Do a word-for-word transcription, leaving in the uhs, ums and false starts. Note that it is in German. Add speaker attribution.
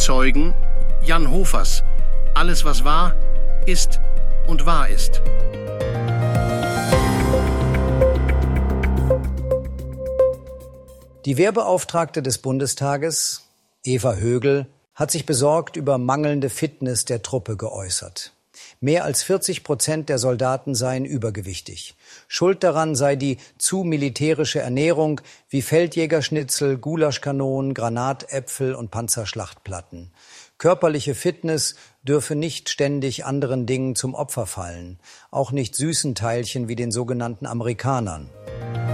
Speaker 1: Zeugen Jan Hofers. Alles, was war, ist und wahr ist.
Speaker 2: Die Wehrbeauftragte des Bundestages, Eva Högel, hat sich besorgt über mangelnde Fitness der Truppe geäußert. Mehr als vierzig Prozent der Soldaten seien übergewichtig. Schuld daran sei die zu militärische Ernährung wie Feldjägerschnitzel, Gulaschkanonen, Granatäpfel und Panzerschlachtplatten. Körperliche Fitness dürfe nicht ständig anderen Dingen zum Opfer fallen, auch nicht süßen Teilchen wie den sogenannten Amerikanern.